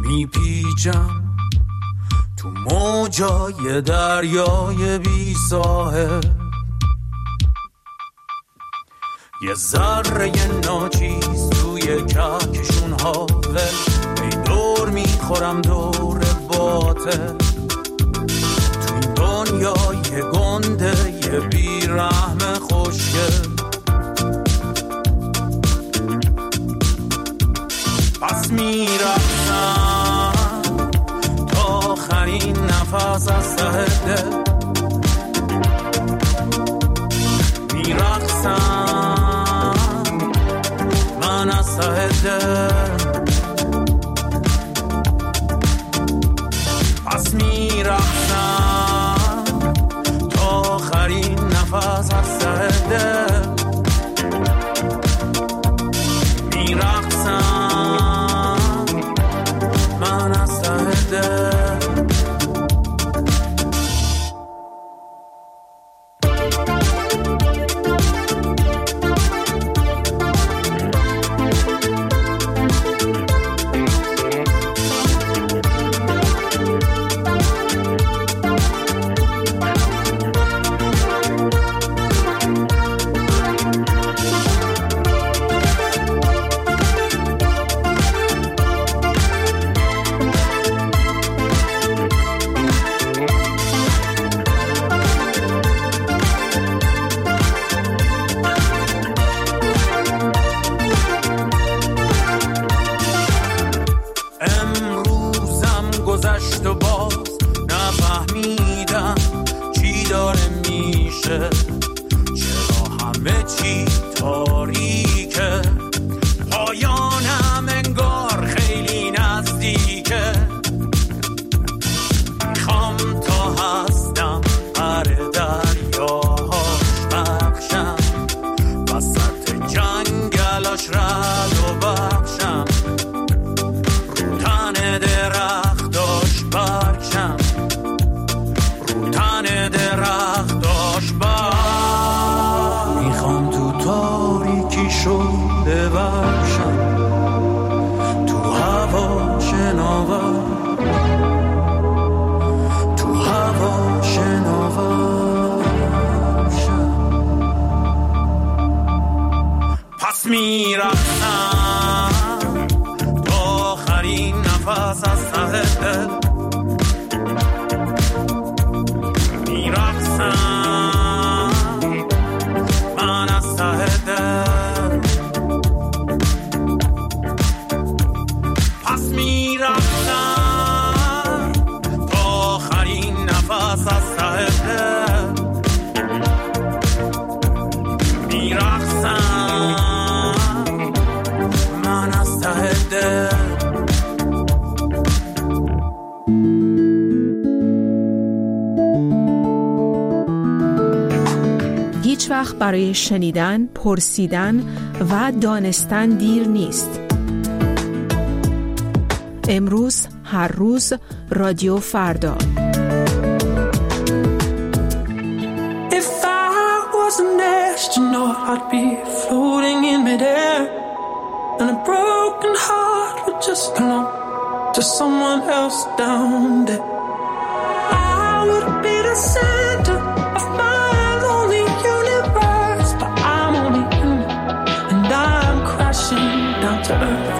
میپیچم تو موجای دریای بی ساحل، یه ذره ناچیز توی کهکشون حاول، ای دور میخورم دور باطل، تو این دنیای گنده یه بیرحم خوشگل. پس میرفتم تا آخرین نفس از ته دل، میرقصم من از ته دل. پس میرقصم تا آخرین نفس از ته دل، میرقصم من از ته دل. هیچ وقت برای شنیدن، پرسیدن و دانستن دیر نیست. امروز، هر روز، رادیو فردا. If I was an astronaut, I'd be floating in midair, and a broken heart would just belong to someone else down there. I would be the center of my lonely universe, but I'm only human, and I'm crashing down to earth.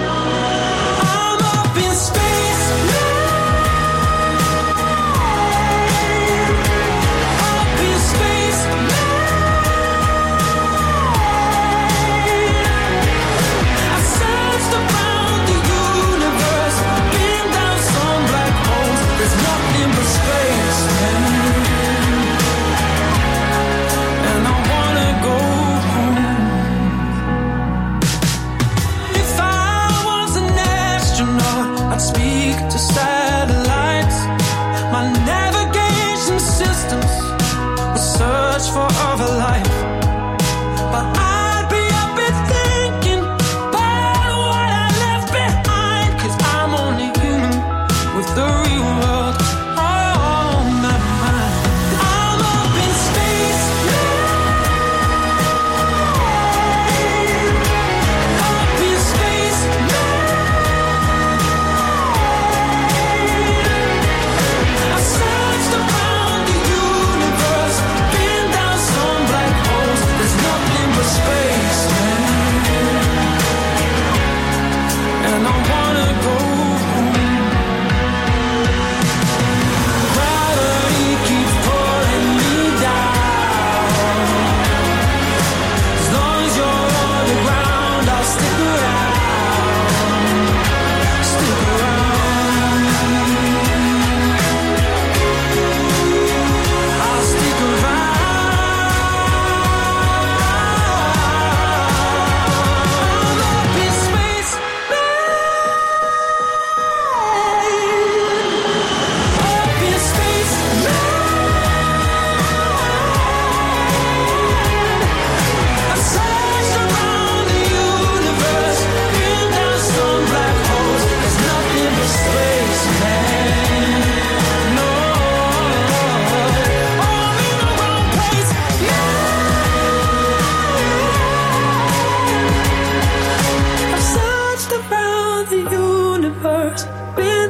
For other life, but I'd be up and thinking about what I left behind, 'cause I'm only human with the real world on my mind. I'm up in space now, up in space now.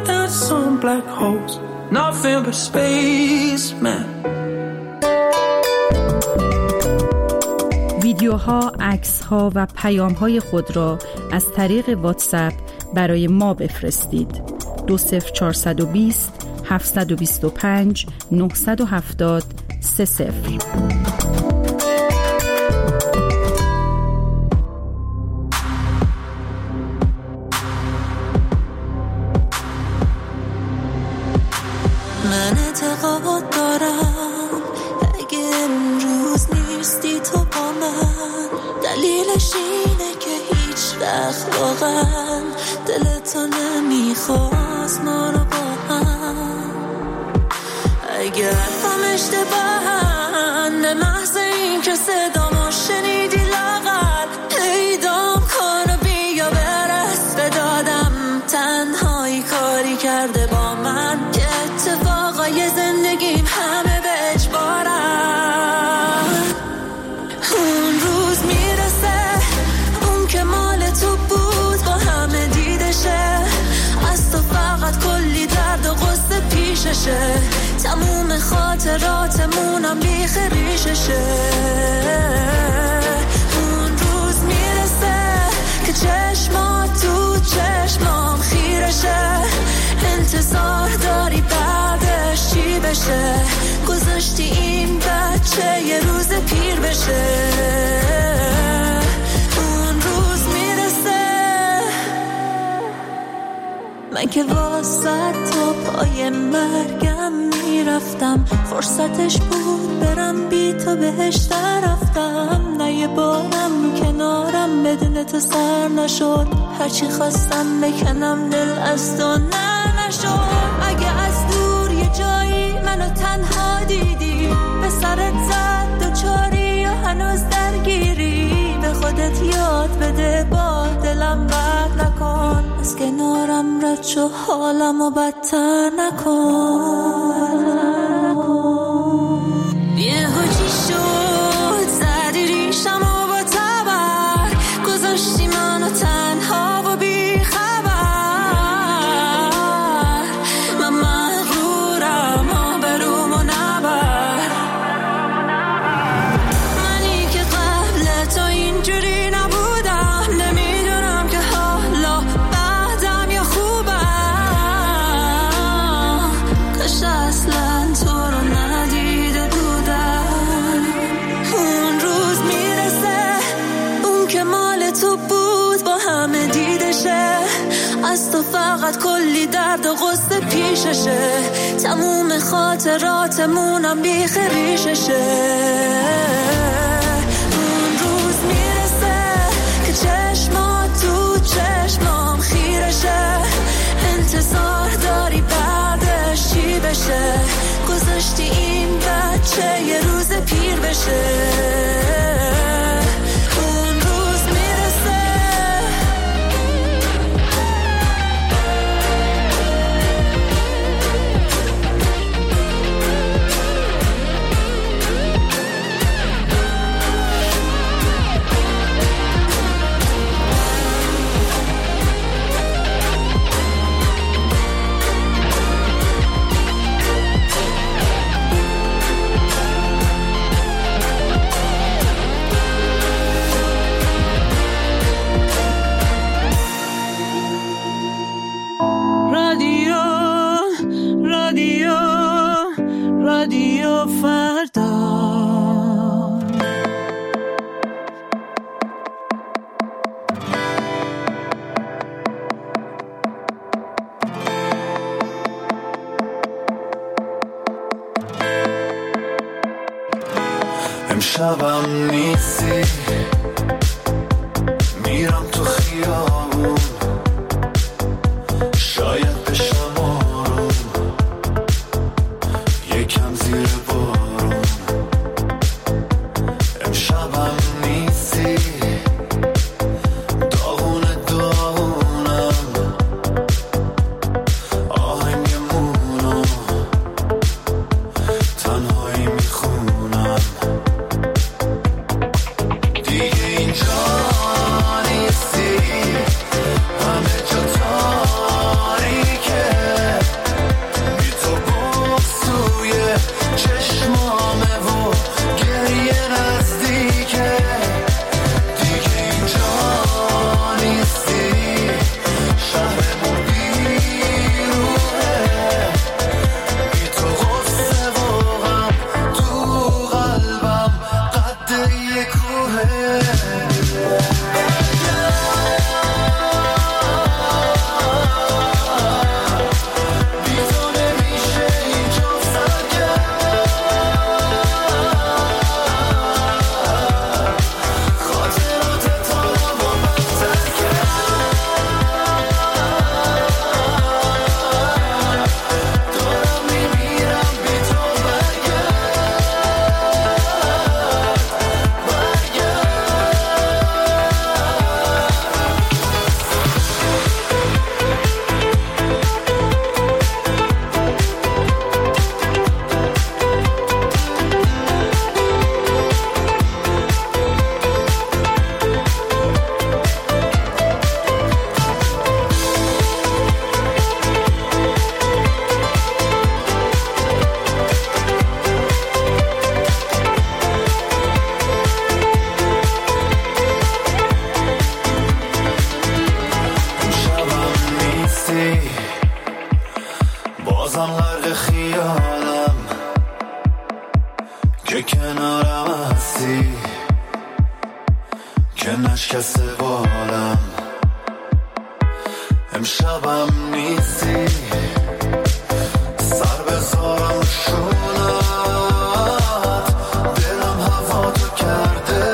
without some black holes. Nothing but space, man. ویدیوها، عکس‌ها و پیام‌های خود را از طریق واتساپ برای ما بفرستید. 20420 725 970 30. من اعتقاد دارم اگه امروز نیستی تو با من، دلیلش اینه که هیچ وقت واقعا دلتو نمیخواست ما رو با هم. اگه حرفم اشتباهن به محض این که صدامو شنیدی لاغر پیدام کن و بیا برس به دادم. تنهایی کاری کرده با من که اتفاقای زندگیم همه به اجبارن. اون روز میرسه اون که مال تو بود با همه دیدشه، از تو فقط کلی درد و غصه پیششه، تموم خاطراتمونم بیخ ریششه. اون روز میرسه که چشمات تو چشمام خیرشه، انتظار داری بعدش چی بشه، گذاشتی این بچه یه روز پیر بشه. اون روز میرسه من که واسه تا پای مرگم میرفتم، فرصتش بود برم بی تو بهش رفتم. نه یه بارم کنارم بدون تو سر نشد، هرچی خواستم بکنم دل از تو نه نشد. اگه از دور یه جایی منو تنها دیدی، به سرت زد دوچاری و هنوز درگیری، به خودت یاد بده با دلم بد نکن، از کنارم رد شو حالمو بدتر نکن. یه هوچی شد زدی ریشمو با تبر، گذاشتی منو تنها و بی خبر. من مغرورم آبرومو نبر، منی که قبل تو اینجوری نبودم، نمیدونم که حالا بعدم یا خوبم. کاش اصلا تو رو ندیده بودم. اون روز میرسه اون که مال تو بود با همه دیدشه، از تو فقط کلی درد و غصه پیششه، تموم خاطراتمونم بیخ ریششه. اون روز میرسه که چشمات تو چشمام خیرشه، انتظار داری بعدش چی بشه، گذاشتی این بچه یه روز پیر بشه. اون روز میرسه رادیو فردا. امشبم نیستی میرم تو خیابون، شاید بشم آروم یکم زیر بارون. امشبم نیستی داغونه داغونم، آهنگمونو تنهایی میخونم. سوالم امشبم نیستی سر بذارم شونت دلم هوا تو کرده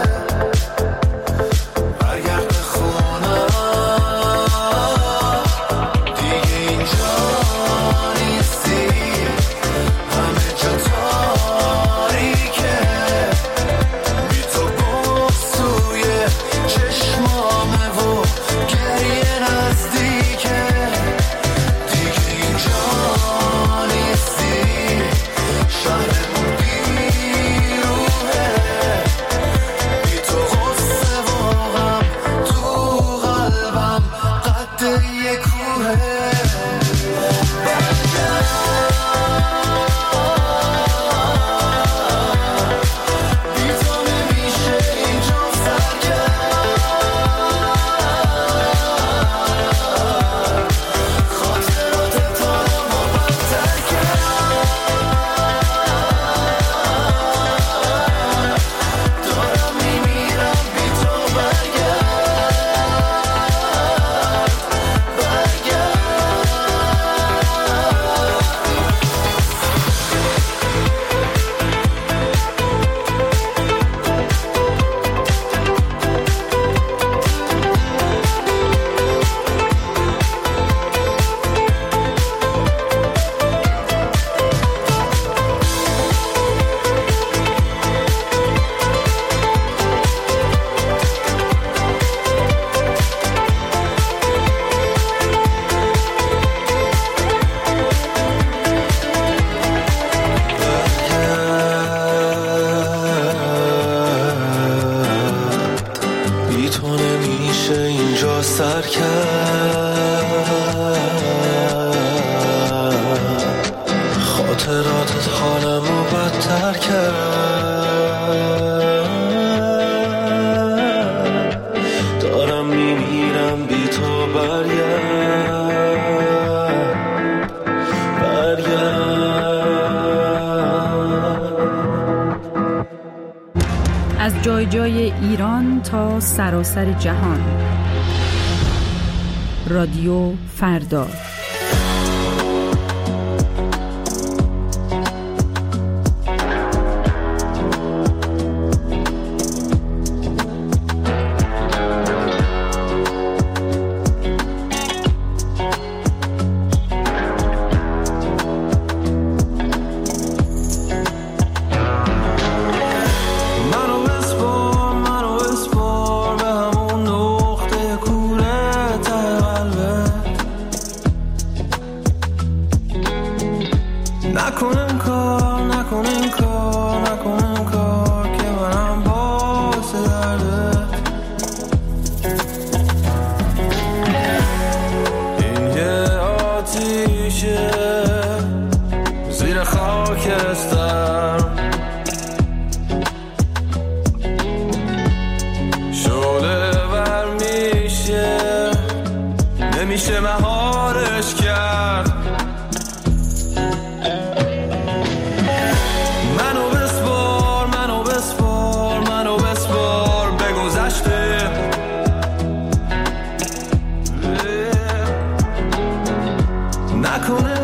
برگرد خونه دیگه اینجا نیستی همه جا تاریکه بی تو باز توی چشمامه و گریه نزدیکه دیگه اینجا نیستی شهرمون بیروحه بی تو غصه و غم تو قلبم قد یه کوه بی تو نمیشه اینجا سر کرد خاطرات تارم و بدتر کرد دارم میمیرم بی تو بی تو نمیشه اینجا سر کرد خاطراتت حالمو بدتر کرد دارم میمیرم بی تو برگرد از جای جای ایران تا سراسر جهان. رادیو فردا. منو بسپار به همون نقطه کوره ته قلبت نکن این کار که منم باعث دردت این یه آتیشه زیر خاکستر شعله بر نمیشه مهارش کرد منو بسپار به گذشته نکن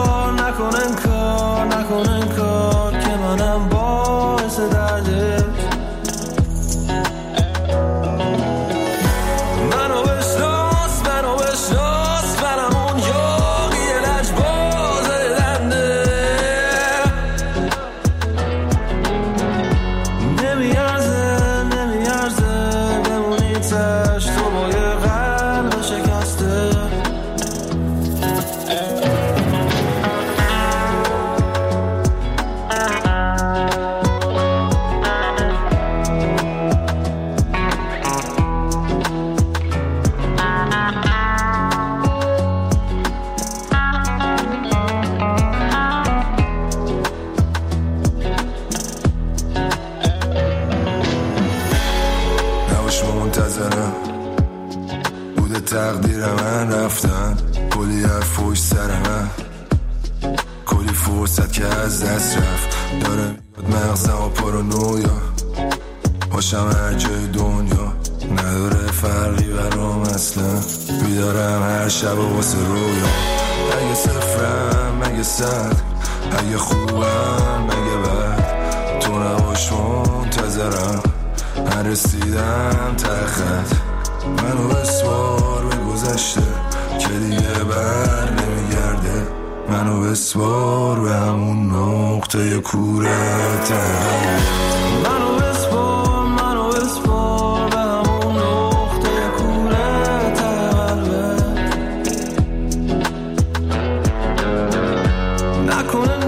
این کار که منم باعث دردت منو بشناس منم اون یاقی لجباز دنده نمیارزه بمونی تشت تو با یه قلب شکسته منتظرم بوده تقدیر من رفتن کلی حرف پشت سر من کلی فرصت که از دست رفت داره میاد مغزم و پارانویا باشم هر جای دنیا نداره فرقی برام اصلا. بیدارم هر شب و واسه رویا، اگه صفرم مگه صد، اگه خوبم مگه بد، تو نباش منتظرم، من رسیدم تخت. منو بسوار به گذشته که دیگه بر نمیگرده، منو بسوار به همون نقطه کوره تقلب. منو بسپار به همون نقطه کوره تقلب. نکنن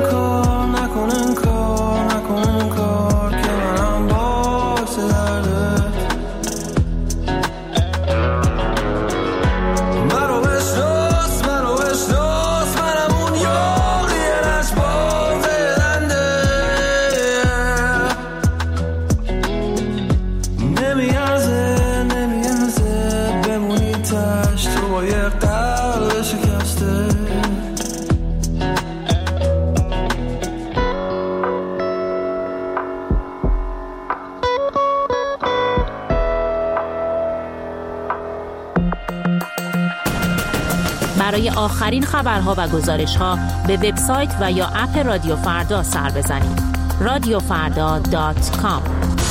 کار که منم باعث دردت. منو بشناس منم اون یاقی لجباز دنده. نمیارزه بمونی تشت تو با یه قلب شکسته. برای آخرین خبرها و گزارش‌ها به وبسایت و یا اپ رادیو فردا سر بزنید. radiofarda.com.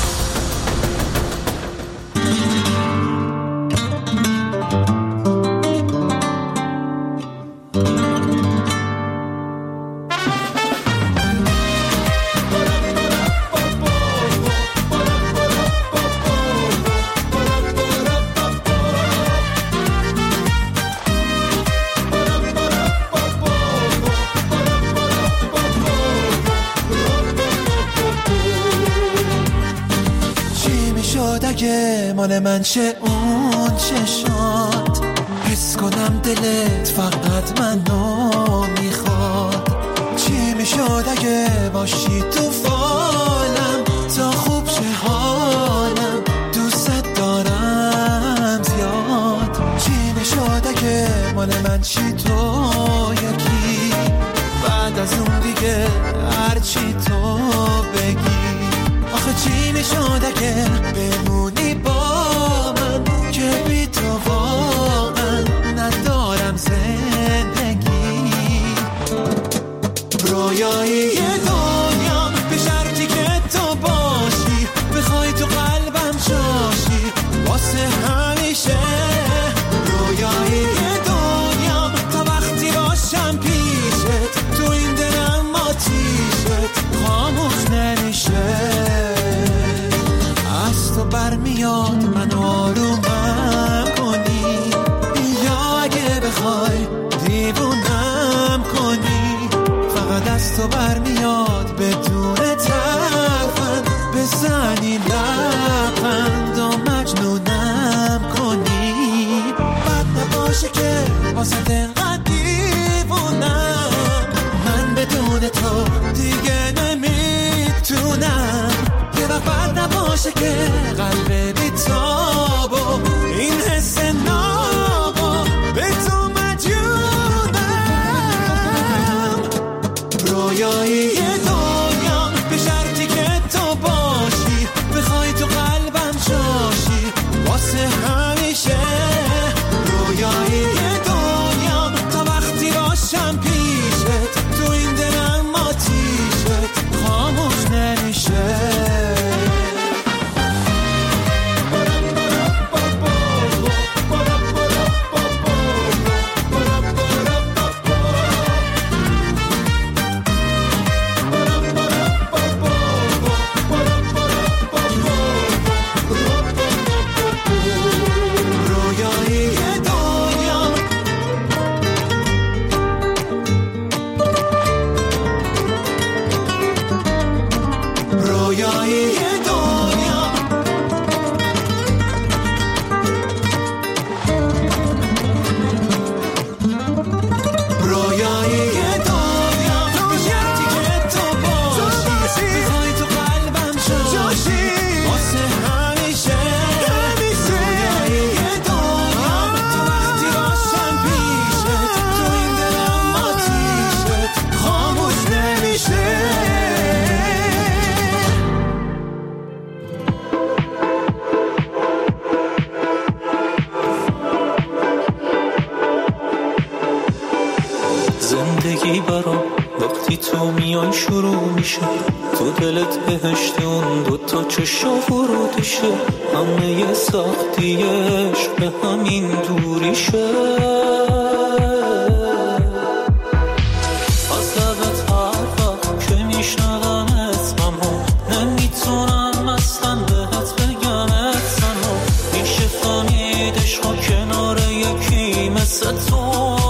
مال من چه اون چشات، حس کنم دلت فقط منو میخواد. چی میشد اگه باشی تو فالم، تا خوب شه حالم، دوست دارم زیاد. چی میشد اگه مال من چی تو یکی، بعد از اون دیگه هرچی تو بگی. آخه چی میشد اگه بمونی با من، که بی تو واقعا ندارم زندگی. رویایی دنیا به شرطی که تو باشی، بخوای تو قلبم جاشی واسه همیشه. رویایی دنیا تا وقتی باشم پیشت، تو این دلم آتیشت خاموش نمیشه. از تو برمیاد منو آرومم کنی، یا اگه بخوای دیوونم کنی. فقط از تو برمیاد بدون تلفن بزنی لبخند و مجنونم کنی. بد نباشه که واسه انقدر دیوونم، من بدون تو دیگه نمیتونم. یه وقت بد نباشه که قلب بیتاب و این حس نابو به تو مجنونم. رویایی دنیا به شرطی که تو باشی، بخوای تو قلبم جاشی واسه همیشه. رویایی دنیا بگی برام وقتی تو میای شروع میشه تو دلت بهشت اون دوتا چشا ورودشه همه سختیش به همین دوریشه از لبت هر وقت که میشنوم اسممو نمیتونم اصلا بهت بگم اسممو میشه فهمیدش ها کنار یکی مثل تو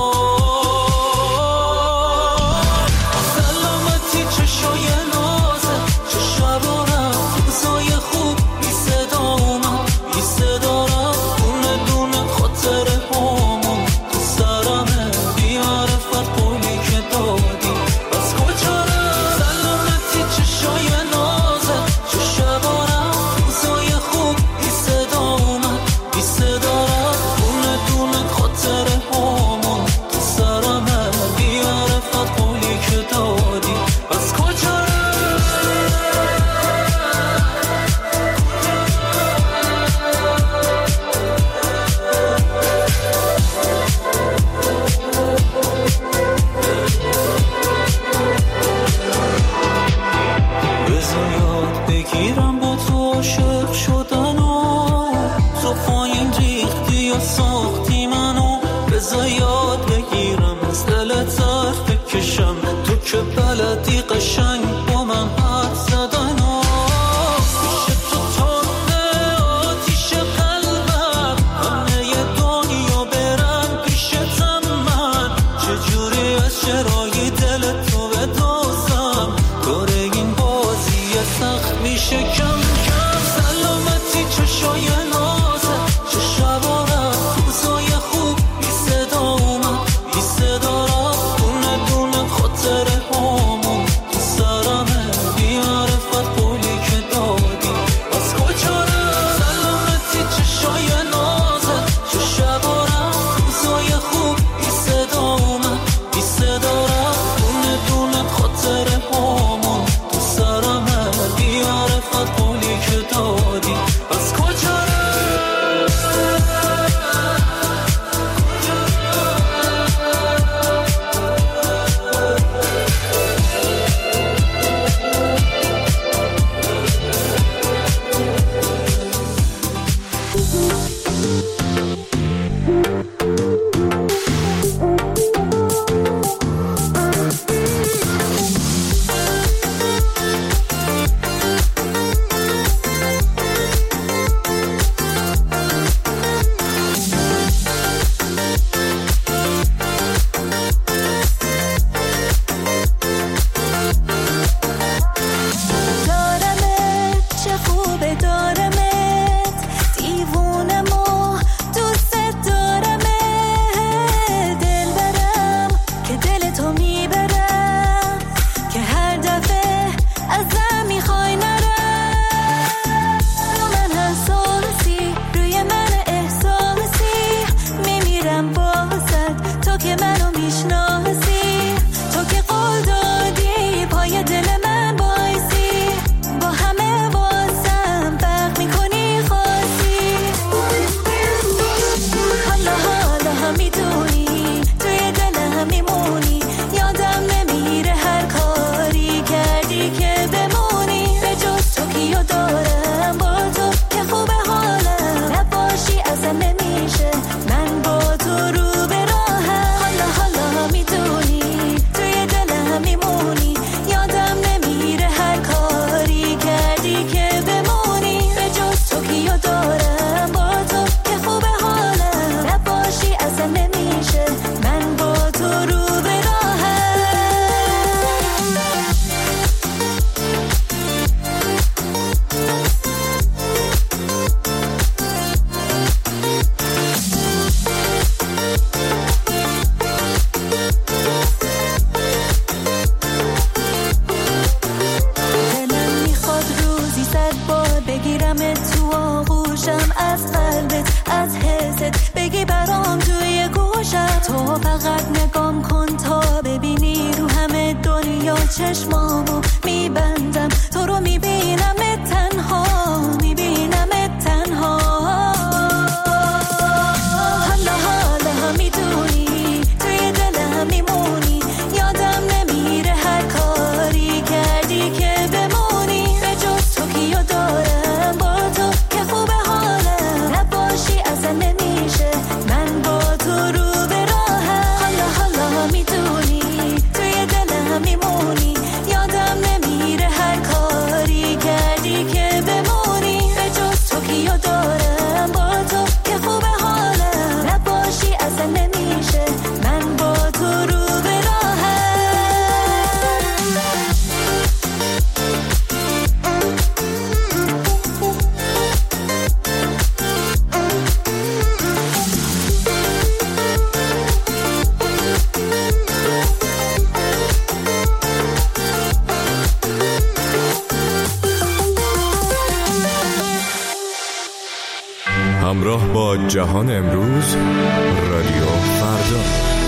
چشمامو میبندم تو رو میبینم تنها میبینم تنها حالا میدونی توی دلم میمونی یادم همراه با جهان امروز، رادیو فردا.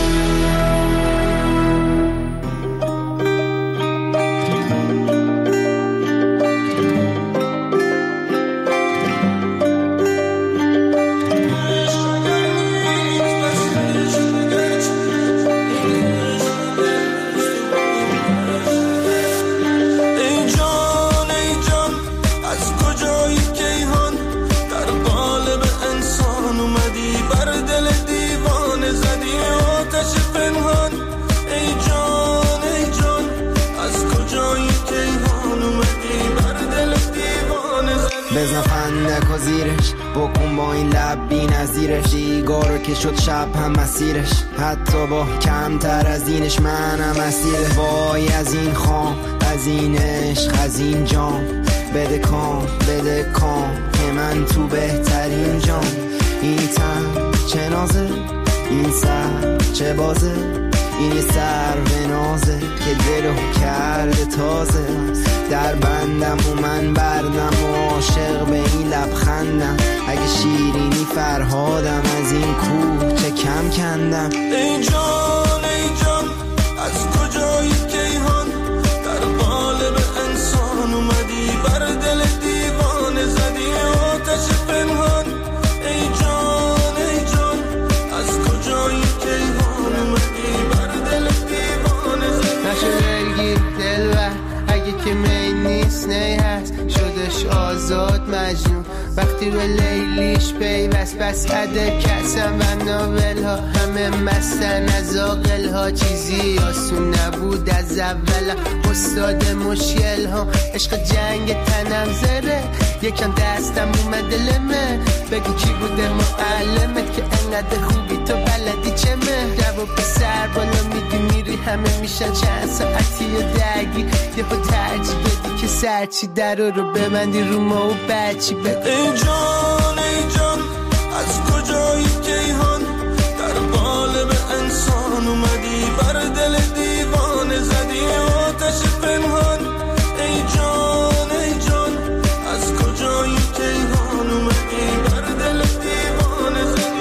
بزن فندک و زیرش بکن با این لب بی نظیرش دیگارو که شد شب هم مسیرش حتی با کمتر از اینش منم اسیره وای از این خام از این عشق از این جام بده کام که من تو بهترین جام این تن چه نازه این سر چه بازه این سر به نازه که دلو کرده تازه در بندم و من بردم و عاشق به این لبخندم اگه شیرینی فرهادم از این کوه چه کم کندم ای جان از کجایی کیهان در قالب انسان اومدی بر دل دیوانه زدی آتش پنهان ای جان از کجایی کیهان اومدی بر دل دیوانه زدی نشه دلگیر دلبر اگه که می نیست نی هست شدش آزاد مجنون وقتی به لیلیش پیوست بس عده کسم و ناول ها همه مستن از آقل ها چیزی آسون نبود از اول استاد مشکل ها عشق جنگ تنم زره یکم دستم اومده لمه بگو کی بوده معلمت که انقدر خوبی تو بلدی چه مه جواب سر بالا میدی میری همه میشن چند ساعتی درگی یه خود ترجیح بدی که سرچی در رو ببندی رو ما و بچی بگو ای جان از کجایی کیهان در قالب انسان اومدی بر دل دیوانه زدی آتش پنهان ای جان از کجایی کیهان اومدی بر دل دیوانه زدی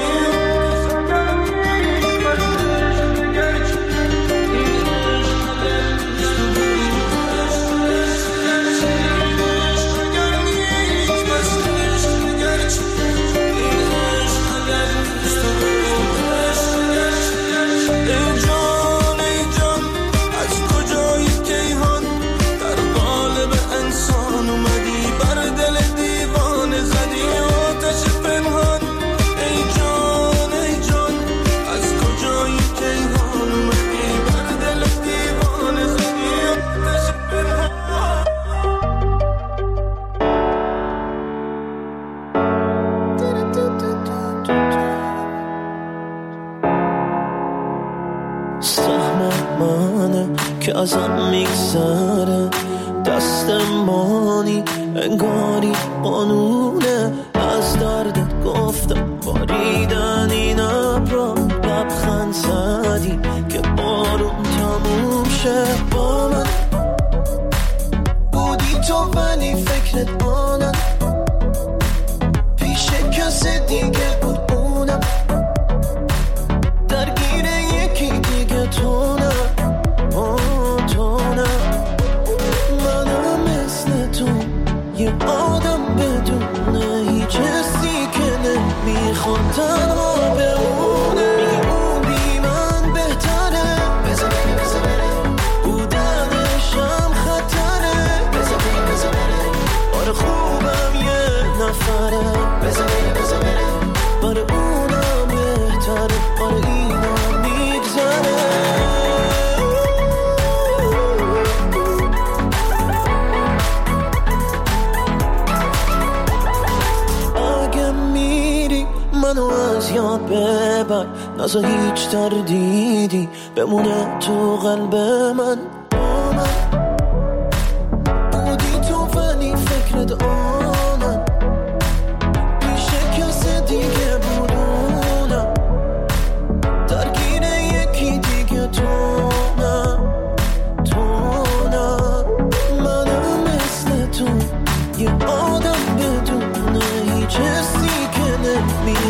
که ازم میگذره دستمانی انگاری قانونه از دردت گفتم باریدن این ابرا لبخند زدی که بارون تموم شه با من بودی تو ولی فکرت آنم پیش کسی دیگه بود اونم درگیر یکی دیگه تو نه یه آدم بدونه هیچ حسی که نمیخواد تنها بمونه میگه اون بی من بهتره بذار بره بودنشم خطره بذار بره آره خوبم یه نفره بذار بره آره اونم بهتره آره اینم میگذره منو از یاد ببر نزا هیچ تردیدی بمونه تو قلب من بودی تو ولی فکرت آنم پیش کسی دیگه بودونم درگیر یکی دیگه تو نه منم مثل تو یه آدم بدونه هیچ حسی که نمی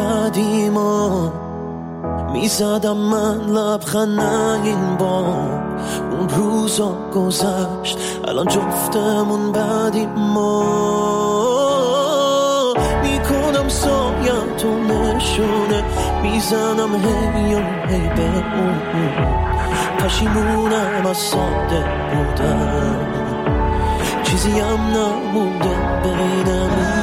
قدیما میزدم من لبخند این بار اون روزا گذشت الان جفتمون بعدیم ما میکنم سایم تو نشونه میزنم هی و هی به اون پشیمونم از ساده بودم چیزی هم نمونده بینمون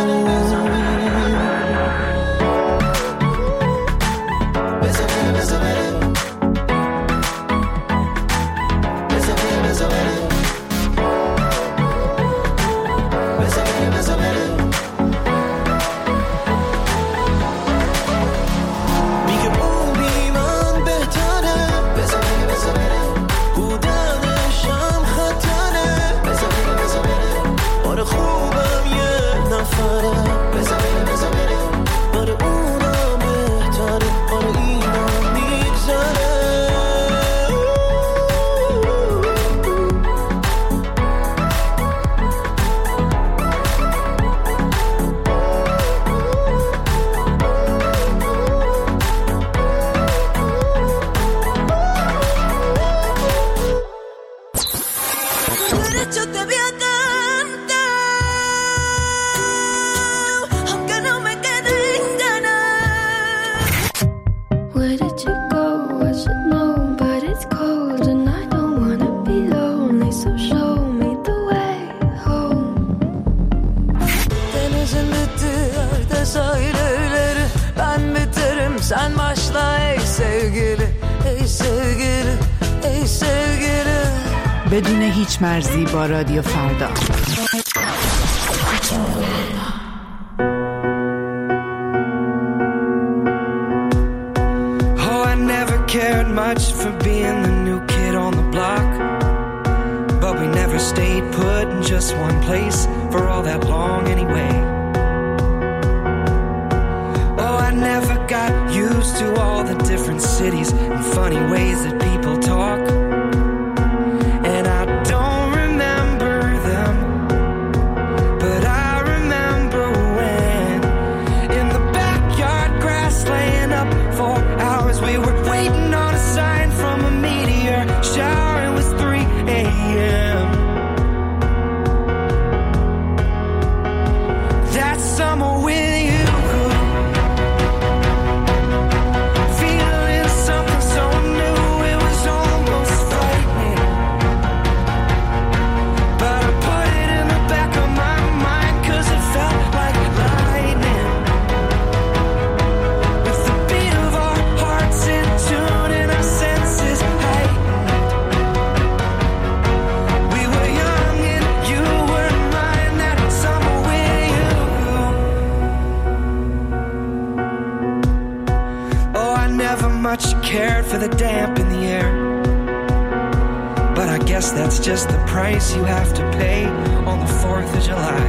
Sen başla ey sevgili, ey sevgili, ey sevgili. بدون هیچ مرزی با رادیو فردا. Oh, I never cared much for being the new kid on the block, but we never stayed put in just one place for all that long anyway. I never got used to all the different cities and funny ways that people talk, and I don't remember them, but I remember when in the backyard grass laying up for hours we were waiting on a sign from a meteor shower. It was 3 a.m. That summer with you, cared for the damp in the air, but I guess that's just the price you have to pay on the 4th of July.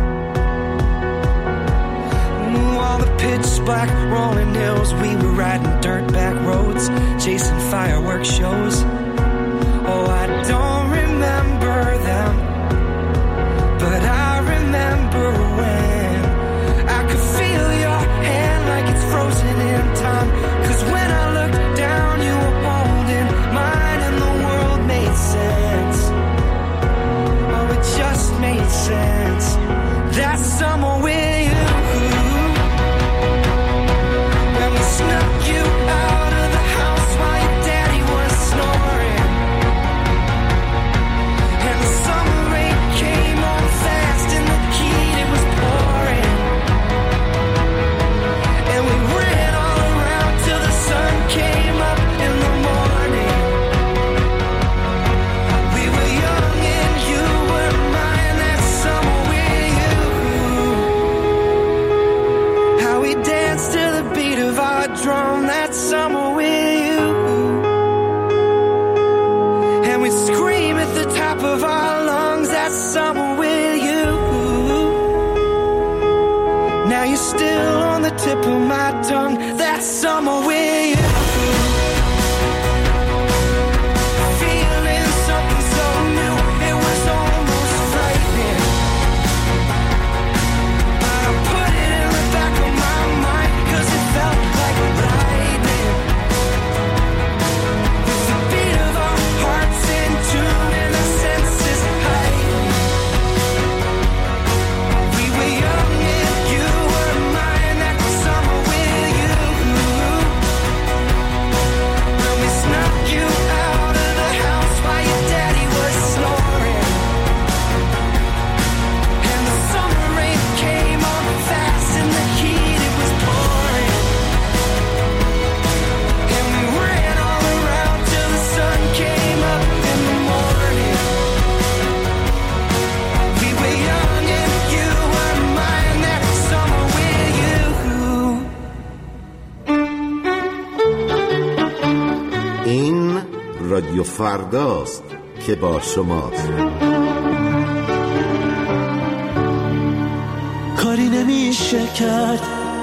All the pitch black rolling hills, we were riding dirt back roads, chasing fireworks shows. Oh, I don't remember them, but I remember when I could feel your hand like it's frozen in time, 'cause when I looked down you were holding mine and the world made sense. Oh, it just made sense. That summer with you, when we snuck you out of the house while your daddy was snoring, and the summer rain came on fast and the heat it was pouring, and we ran all around till the sun came up in the morning. We were young and you were mine that summer with you. How we danced to the beat of our drum that summer with you, and we'd scream at the top of our lungs that summer with you. Now you're still on the tip of my tongue that summer with you. Feeling something so new, it was almost frightening, but I put it in the back of my mind, 'cause رادیو فرداست که با شماست. کاری نمیشه کرد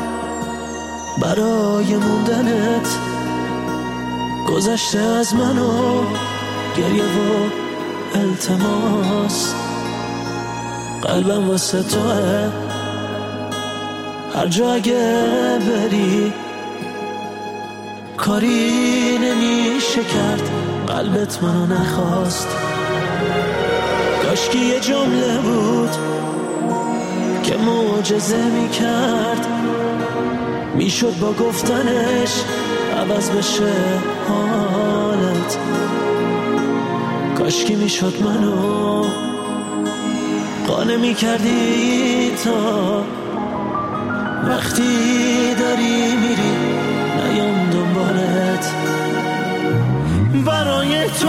برای موندنت، گذشته از منو گریه و التماس، قلبم واسه توه هر جا اگه بری، کاری نمیشه کرد قلبت منو نخواست. کاشکی یه جمله بود که معجزه میکرد، میشد با گفتنش عوض بشه حالت. کاشکی میشد منو قانع میکردی تا وقتی داری میری نیام دنبالت. برای تو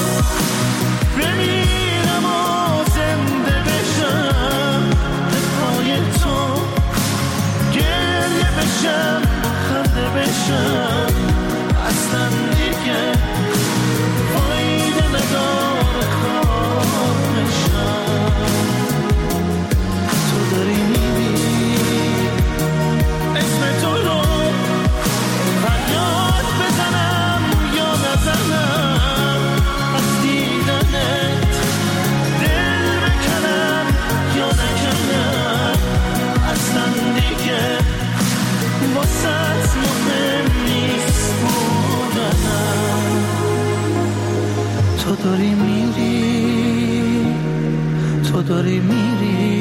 بمیرم و زنده بشم، به پای تو گریه بشم خنده بشم، اصلا دیگه فایده نداره خواهشم. تو داری میری اسم تو رو فریاد بزنم یا نزنم، از دیدنت دل بکنم یا نکنم، اصلا دیگه واسه مهم نیست بودنم. تو داری میری، تو داری میری،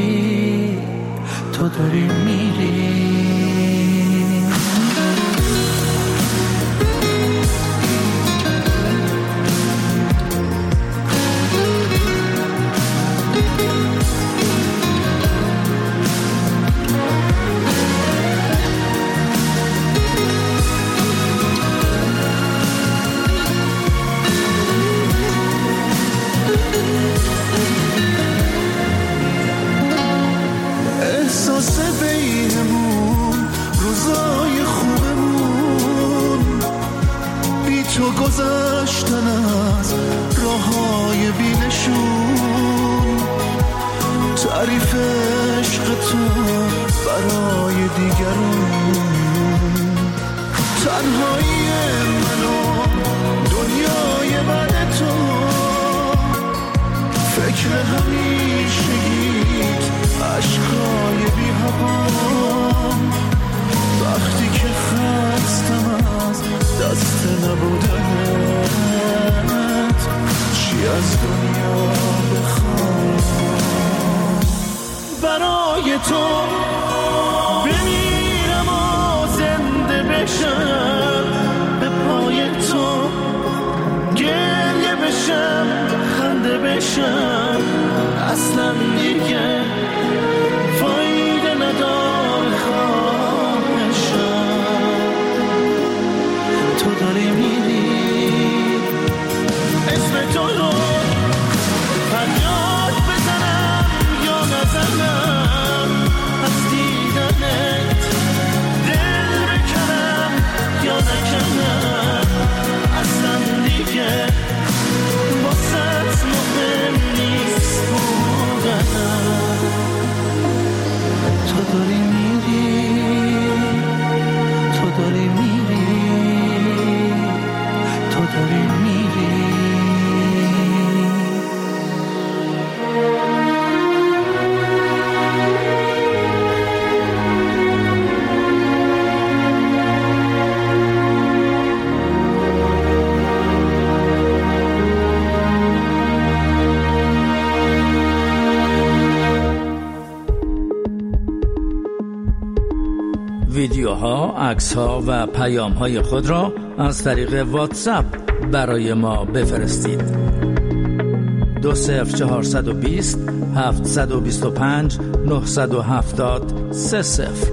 تو داری میری. احساس بینمون روزای خوبمون، بی تو گذشتن از راههای بینشون، تعریف عشق تو برای دیگرون، تنهایی منو دنیای بعد تو، فکر همیشگیت عشقای بی هوام، وقتی که خستم از دست نبودنت، چی از دنیا بخوام. برای تو بمیرم و زنده بشم، به پای تو گریه بشم خنده بشم، اصلا دیگه فایده نداره خواهشم. تو داری میری اسم تو رو فریاد بزنم یا نزنم، از دیدنت دل بکنم یا نکنم، اصلا دیگه واسه مهم نیست بودنم. تو داری میری، تو داری میری، تو داری میری. ویدیوها، عکس‌ها و پیام‌های خود را از طریق واتساپ برای ما بفرستید. 20420 725 970 30.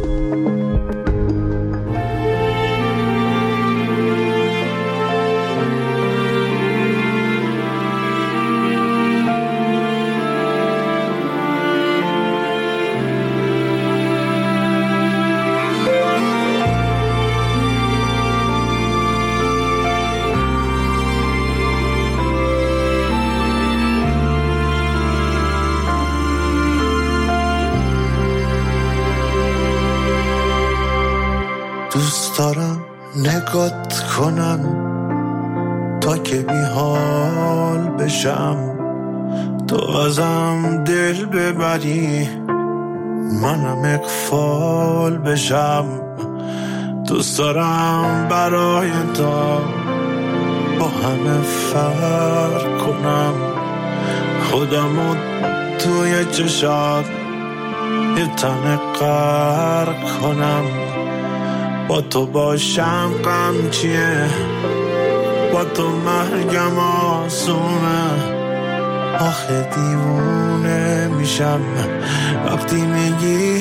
دوست دارم نگات کنم تا که بی حال بشم، تو ازم دل ببری منم اغفال بشم. دوست دارم برای تو با همه فرق کنم، خودمو توی چشات یه تنه غرق کنم. با تو باشم غم چیه، با تو مرگم آسونه. آخه دیوونه میشم وقتی میگی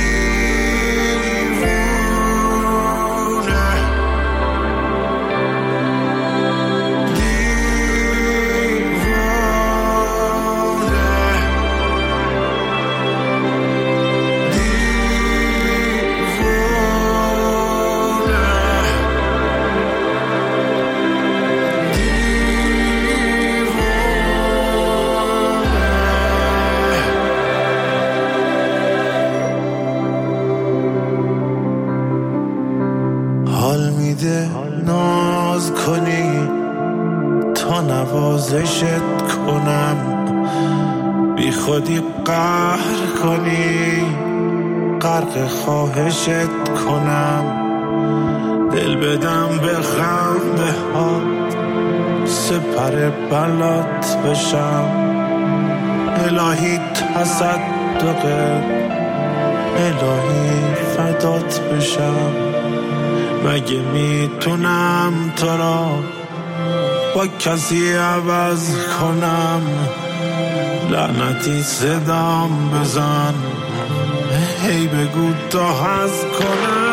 ناز کنی تا نوازشت کنم، بی خودی قهر کنی غرق خواهشت کنم. دل بدم به خنده ها سپر بلات بشم، الهی تصدقت الهی فدات بشم. مگه میتونم تو را با کسی عوض کنم؟ لعنتی صدام بزن هی بگو تا هست کنم.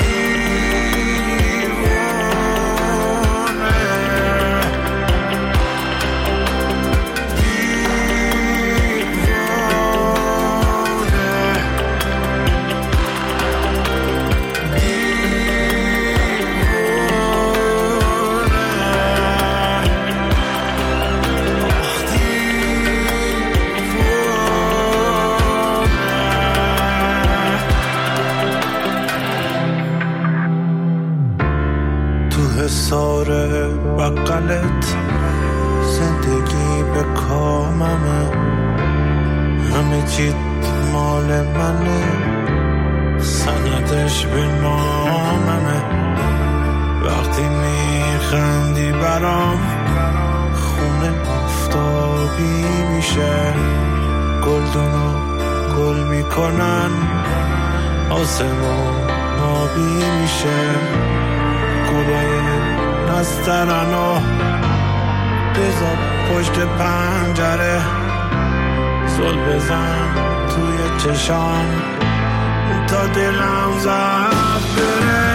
ساره بقلت زندگی به کاممه، همه چیت مال منه، سندش به ناممه. وقتی میخندی برام خونه آفتابی میشه، گلدونو گل میکنن آسمون آبی میشه. گلای نسترنو بذار پشت پنجره، زل بزن توی چشام تا دلم زد بره.